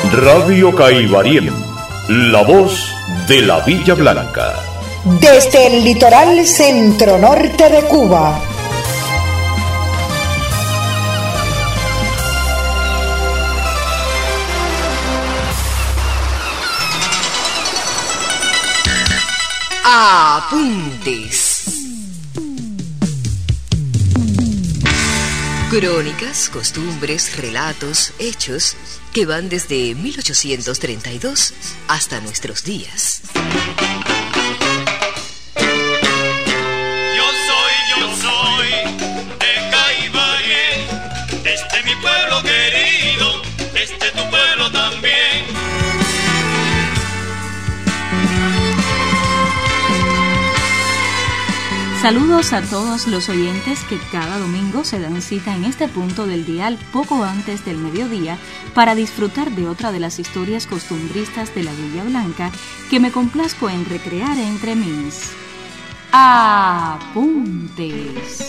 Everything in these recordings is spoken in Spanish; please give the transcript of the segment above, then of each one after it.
Radio Caibarien, la voz de la Villa Blanca. Desde el litoral centro-norte de Cuba. Apuntes. Crónicas, costumbres, relatos, hechos que van desde 1832 hasta nuestros días. Yo soy de Caibarien, desde mi pueblo querido, desde tu pueblo también. Saludos a todos los oyentes que cada domingo se dan cita en este punto del dial poco antes del mediodía para disfrutar de otra de las historias costumbristas de la Villa Blanca que me complazco en recrear entre mis apuntes.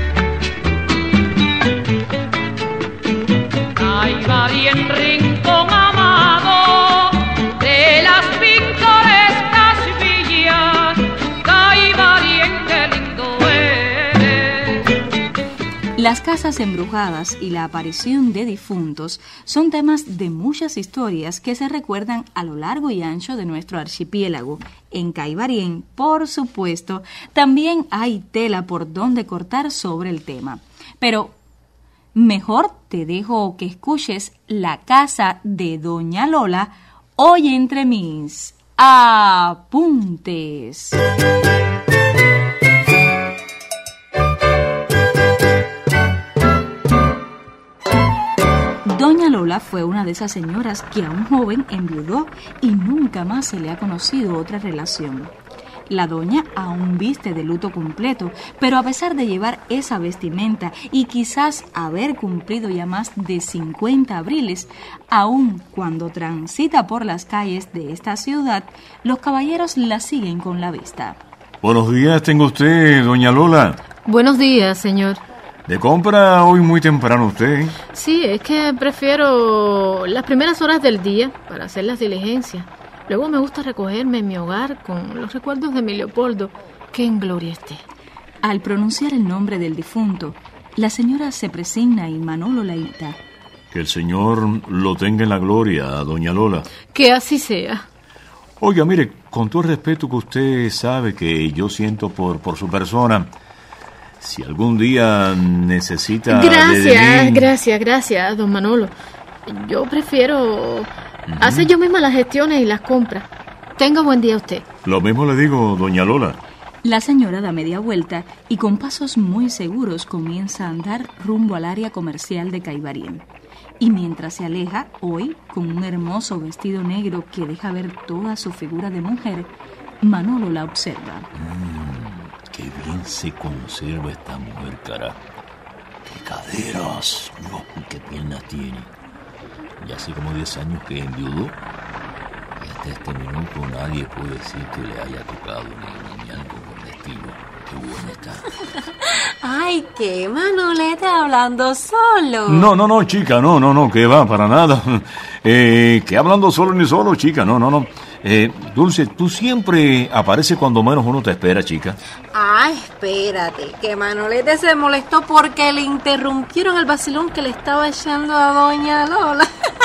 Caibarien, rincón amado de las pintorescas villas, Caibarien, qué lindo eres. Las casas embrujadas y la aparición de difuntos son temas de muchas historias que se recuerdan a lo largo y ancho de nuestro archipiélago. En Caibarien, por supuesto, también hay tela por donde cortar sobre el tema. Pero mejor te dejo que escuches La casa de Doña Lola hoy entre mis apuntes. Doña Lola fue una de esas señoras que a un joven enviudó y nunca más se le ha conocido otra relación. La doña aún viste de luto completo, pero a pesar de llevar esa vestimenta y quizás haber cumplido ya más de 50 abriles, aún cuando transita por las calles de esta ciudad, los caballeros la siguen con la vista. Buenos días, tenga usted, doña Lola. Buenos días, señor. ¿De compra hoy muy temprano usted? Sí, es que prefiero las primeras horas del día para hacer las diligencias. Luego me gusta recogerme en mi hogar con los recuerdos de mi Leopoldo, que en gloria esté. Al pronunciar el nombre del difunto, la señora se presigna y Manolo la imita. Que el Señor lo tenga en la gloria, doña Lola. Que así sea. Oiga, mire, con todo el respeto que usted sabe que yo siento por su persona, si algún día necesita... Gracias, don Manolo. Yo prefiero hacer yo misma las gestiones y las compras. Tenga buen día usted. Lo mismo le digo, doña Lola. La señora da media vuelta y con pasos muy seguros comienza a andar rumbo al área comercial de Caibarien. Y mientras se aleja, hoy, con un hermoso vestido negro que deja ver toda su figura de mujer, Manolo la observa. Qué bien se conserva esta mujer, cara. Qué caderas, no, qué piernas tiene. Ya hace como 10 años que enviudó. Y hasta este minuto nadie puede decir que le haya tocado ni algo por el estilo. Qué buena está. Ay, qué Manolete hablando solo. No, chica, no, que va, para nada. Que hablando solo ni solo, chica, no. Dulce, tú siempre apareces cuando menos uno te espera, chica. Ay, espérate, que Manolete se molestó porque le interrumpieron el vacilón que le estaba echando a doña Lola.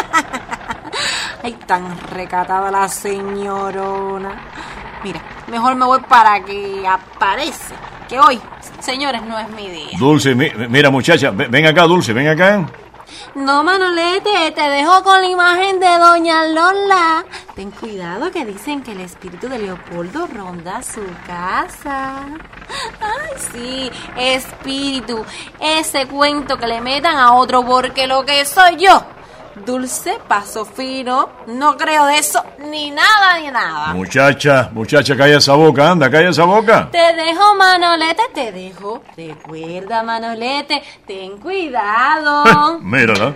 Ay, tan recatada la señorona. Mira, mejor me voy para que aparece, que hoy, señores, no es mi día. Dulce, mira muchacha, ven acá, Dulce, ven acá. No, Manolete, te dejo con la imagen de doña Lola. Ten cuidado que dicen que el espíritu de Leopoldo ronda su casa. Ay, sí, espíritu. Ese cuento que le metan a otro porque lo que soy yo, Dulce, paso fino, no creo de eso ni nada. Muchacha, calla esa boca, anda, calla esa boca. Te dejo, Manolete, te dejo. Recuerda, Manolete, ten cuidado. Mírala.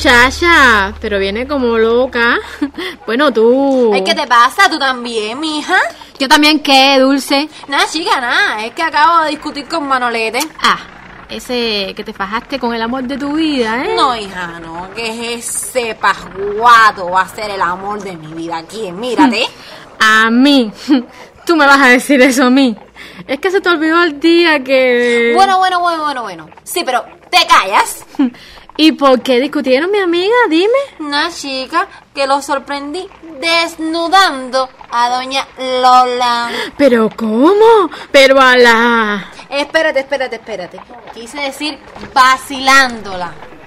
muchacha, pero viene como loca. Bueno, tú... Ay, ¿qué te pasa? ¿Tú también, mija? Yo también, ¿qué, Dulce? Nada, chica, nada. Es que acabo de discutir con Manolete. Ah, ese que te fajaste con el amor de tu vida, ¿eh? No, hija, no. Que ese pasguato va a ser el amor de mi vida. ¿Quién? Mírate. A mí. Tú me vas a decir eso a mí. Es que se te olvidó el día que... Bueno. Sí, pero ¿te callas? ¿Y por qué discutieron, mi amiga? Dime. Una chica que lo sorprendí desnudando a doña Lola. ¿Pero cómo? Pero a la... Espérate. Quise decir vacilándola.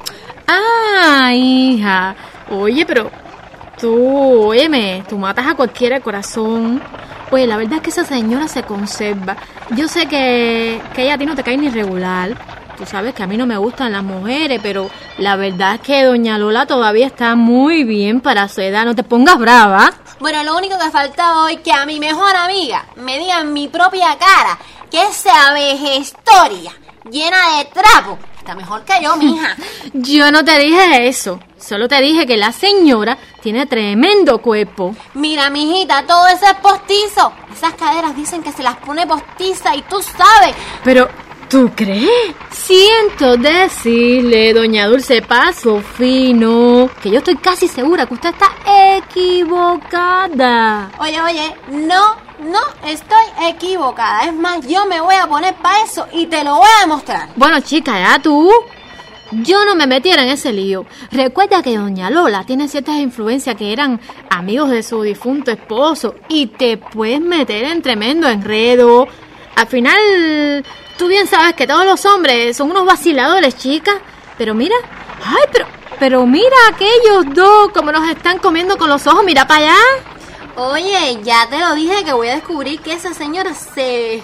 Ah, hija. Oye, pero tú matas a cualquiera corazón. Oye, la verdad es que esa señora se conserva. Yo sé que ella a ti no te cae ni regular. Tú sabes que a mí no me gustan las mujeres, pero la verdad es que doña Lola todavía está muy bien para su edad. No te pongas brava. Bueno, lo único que faltaba hoy que a mi mejor amiga me diga en mi propia cara que esa vejestoria llena de trapo está mejor que yo, mija. Yo no te dije eso. Solo te dije que la señora tiene tremendo cuerpo. Mira, mijita, todo eso es postizo. Esas caderas dicen que se las pone postiza y tú sabes. Pero... ¿tú crees? Siento decirle, doña Dulce, paso fino, que yo estoy casi segura que usted está equivocada. Oye, no estoy equivocada. Es más, yo me voy a poner para eso y te lo voy a demostrar. Bueno, chica, ya tú. Yo no me metiera en ese lío. Recuerda que doña Lola tiene ciertas influencias que eran amigos de su difunto esposo y te puedes meter en tremendo enredo. Al final... tú bien sabes que todos los hombres son unos vaciladores, chica. Pero mira, pero mira aquellos dos como nos están comiendo con los ojos, mira para allá. Oye, ya te lo dije que voy a descubrir que esa señora se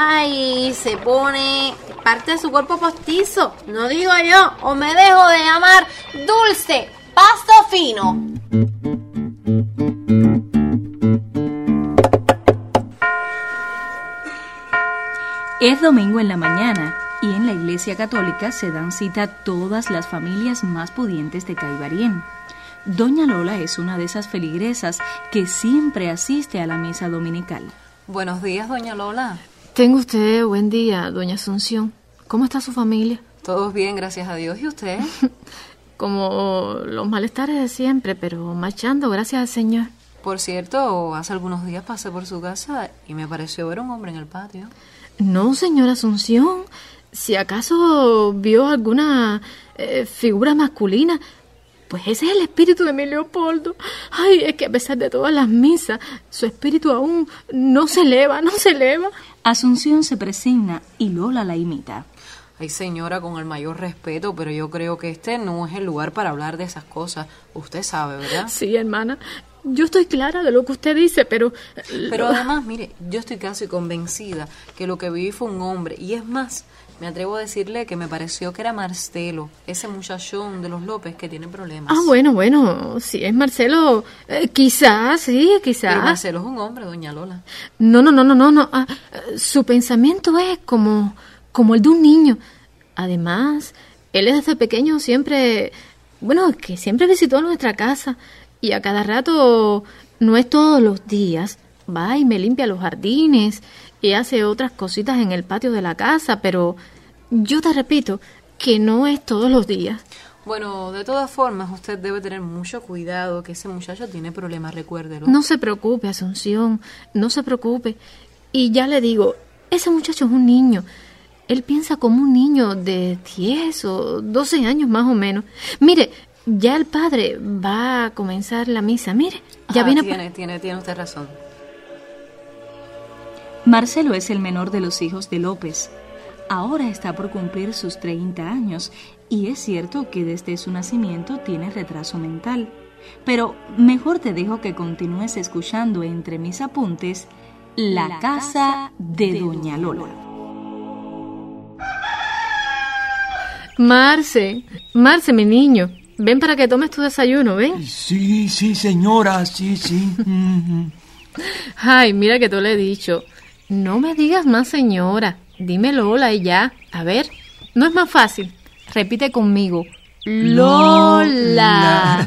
pone parte de su cuerpo postizo. No digo yo, o me dejo de llamar Dulce, paso fino. Es domingo en la mañana y en la Iglesia Católica se dan cita todas las familias más pudientes de Caibarien. Doña Lola es una de esas feligresas que siempre asiste a la misa dominical. Buenos días, doña Lola. Tenga usted buen día, doña Asunción. ¿Cómo está su familia? Todos bien, gracias a Dios. ¿Y usted? Como los malestares de siempre, pero marchando, gracias al Señor. Por cierto, hace algunos días pasé por su casa y me pareció ver un hombre en el patio. No, señora Asunción. Si acaso vio alguna figura masculina, pues ese es el espíritu de mi Leopoldo. Ay, es que a pesar de todas las misas, su espíritu aún no se eleva. Asunción se presigna y Lola la imita. Ay, señora, con el mayor respeto, pero yo creo que este no es el lugar para hablar de esas cosas. Usted sabe, ¿verdad? Sí, hermana. Yo estoy clara de lo que usted dice, pero... Pero además, mire, yo estoy casi convencida que lo que viví fue un hombre. Y es más, me atrevo a decirle que me pareció que era Marcelo, ese muchachón de los López que tiene problemas. Ah, bueno, si es Marcelo, quizás, sí, quizás. Pero Marcelo es un hombre, doña Lola. No. Su pensamiento es como el de un niño. Además, él desde pequeño siempre visitó nuestra casa. Y a cada rato, no es todos los días, va y me limpia los jardines y hace otras cositas en el patio de la casa, pero yo te repito que no es todos los días. Bueno, de todas formas, usted debe tener mucho cuidado, que ese muchacho tiene problemas, recuérdelo. No se preocupe, Asunción, no se preocupe. Y ya le digo, ese muchacho es un niño. Él piensa como un niño de 10 o 12 años más o menos. Mire, ya el padre va a comenzar la misa. Mire, ya viene... Tiene usted razón. Marcelo es el menor de los hijos de López. Ahora está por cumplir sus 30 años y es cierto que desde su nacimiento tiene retraso mental. Pero mejor te dejo que continúes escuchando entre mis apuntes La casa de Doña Lola. Marce, mi niño. Ven para que tomes tu desayuno, ven. Sí, señora, sí. Ay, mira que te lo he dicho. No me digas más, señora. Dime Lola y ya. A ver, no es más fácil. Repite conmigo. Lola.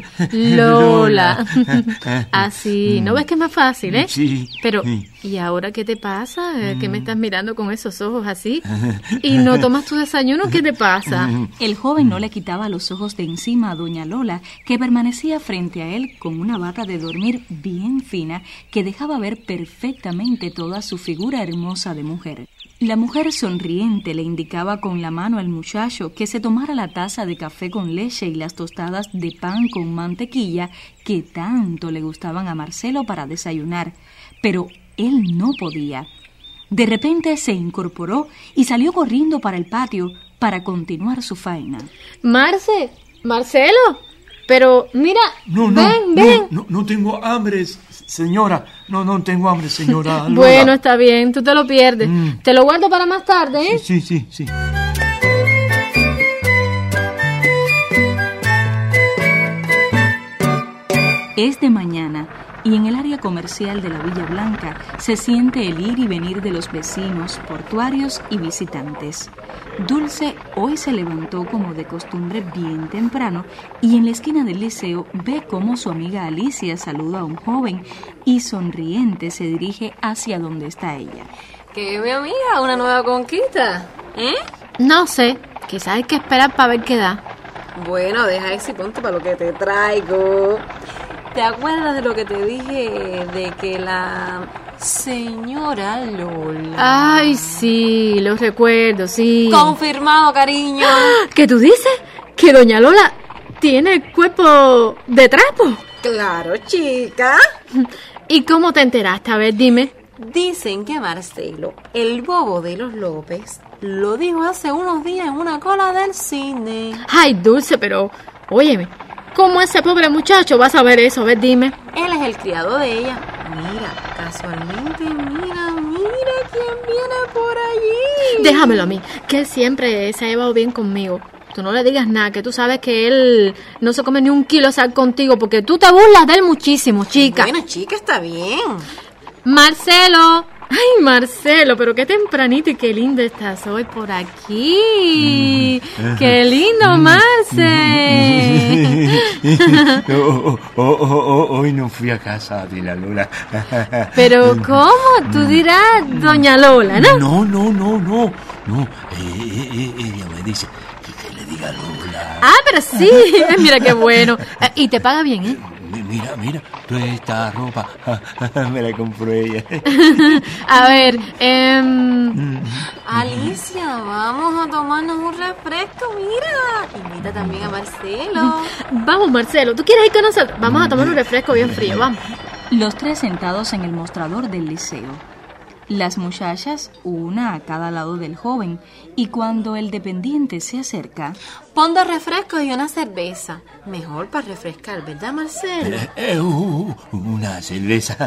Así, ¿no ves que es más fácil, eh? Sí. Pero, ¿y ahora qué te pasa? ¿Qué me estás mirando con esos ojos así? ¿Y no tomas tu desayuno? ¿Qué te pasa? El joven no le quitaba los ojos de encima a doña Lola, que permanecía frente a él con una bata de dormir bien fina que dejaba ver perfectamente toda su figura hermosa de mujer. La mujer sonriente le indicaba con la mano al muchacho que se tomara la taza de café con leche y las tostadas de pan con mantequilla que tanto le gustaban a Marcelo para desayunar, pero él no podía. De repente se incorporó y salió corriendo para el patio para continuar su faena. Marcelo, pero mira, ven. No tengo hambre, señora. No tengo hambre, señora Lola. Bueno, está bien, tú te lo pierdes. Te lo guardo para más tarde, ¿eh? Sí. Es de mañana y en el área comercial de la Villa Blanca se siente el ir y venir de los vecinos, portuarios y visitantes. Dulce hoy se levantó como de costumbre bien temprano y en la esquina del liceo ve cómo su amiga Alicia saluda a un joven y sonriente se dirige hacia donde está ella. ¿Qué, mi amiga? ¿Una nueva conquista? ¿Eh? No sé, quizás hay que esperar para ver qué da. Bueno, deja eso y ponte para lo que te traigo. ¿Te acuerdas de lo que te dije de que la señora Lola? Ay, sí, lo recuerdo, sí. Confirmado, cariño. ¿Qué tú dices? ¿Que doña Lola tiene el cuerpo de trapo? Claro, chica. ¿Y cómo te enteraste? A ver, dime. Dicen que Marcelo, el bobo de los López, lo dijo hace unos días en una cola del cine. Ay, Dulce, pero, óyeme, ¿cómo ese pobre muchacho va a saber eso? A ver, dime. Él es el criado de ella. Mira, casualmente, mira quién viene por allí. Déjamelo a mí, que él siempre se ha llevado bien conmigo. Tú no le digas nada, que tú sabes que él no se come ni un kilo de sal contigo, porque tú te burlas de él muchísimo, chica. Bueno, chica, está bien. Marcelo. Ay, Marcelo, pero qué tempranito y qué lindo estás hoy por aquí. Qué lindo, Marce. Hoy no fui a casa de la Lola. Pero ¿cómo? Tú dirás doña Lola, ¿no? No. Ella me dice que le diga Lola. Ah, pero sí. Mira qué bueno. Y te paga bien, ¿eh? Mira, toda esta ropa me la compró ella. A ver, Alicia, vamos a tomarnos un refresco, mira. Invita también a Marcelo. Vamos, Marcelo, ¿tú quieres ir con nosotros? Vamos a tomar un refresco bien frío, vamos. Los tres sentados en el mostrador del liceo. Las muchachas, una a cada lado del joven, y cuando el dependiente se acerca... Pon 2 refrescos y una cerveza. Mejor para refrescar, ¿verdad, Marcelo? Una cerveza.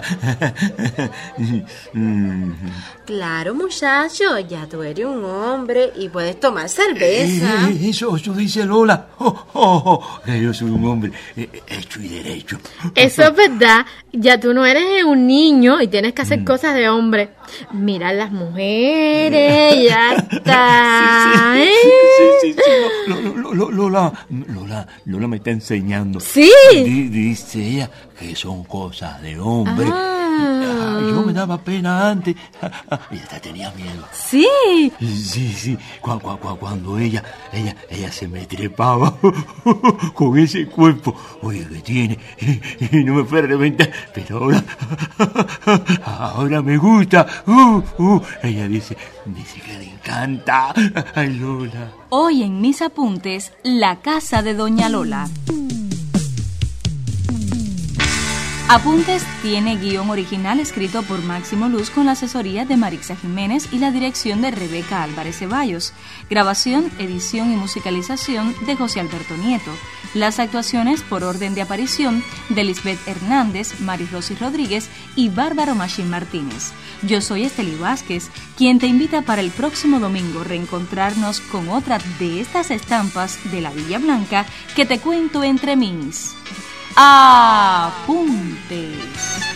Claro, muchacho, ya tú eres un hombre y puedes tomar cerveza. Eso dice Lola. Que yo soy un hombre hecho y derecho. Eso es verdad. Ya tú no eres un niño y tienes que hacer cosas de hombre. Mira las mujeres, ya está. Sí. Lola me está enseñando. Sí. Dice ella que son cosas de hombre. Yo me daba pena antes y hasta tenía miedo. Sí. Sí. Cuando ella se me trepaba con ese cuerpo, oye, que tiene, y no me fue a reventar, pero ahora me gusta. Ella dice que le encanta. Ay, Lola. Hoy en mis apuntes, la casa de doña Lola. Apuntes tiene guión original escrito por Máximo Luz con la asesoría de Marixa Jiménez y la dirección de Rebeca Álvarez Ceballos. Grabación, edición y musicalización de José Alberto Nieto. Las actuaciones por orden de aparición de Lisbeth Hernández, Mari Rosy Rodríguez y Bárbaro Machín Martínez. Yo soy Esteli Vázquez, quien te invita para el próximo domingo reencontrarnos con otra de estas estampas de la Villa Blanca que te cuento entre mis apuntes.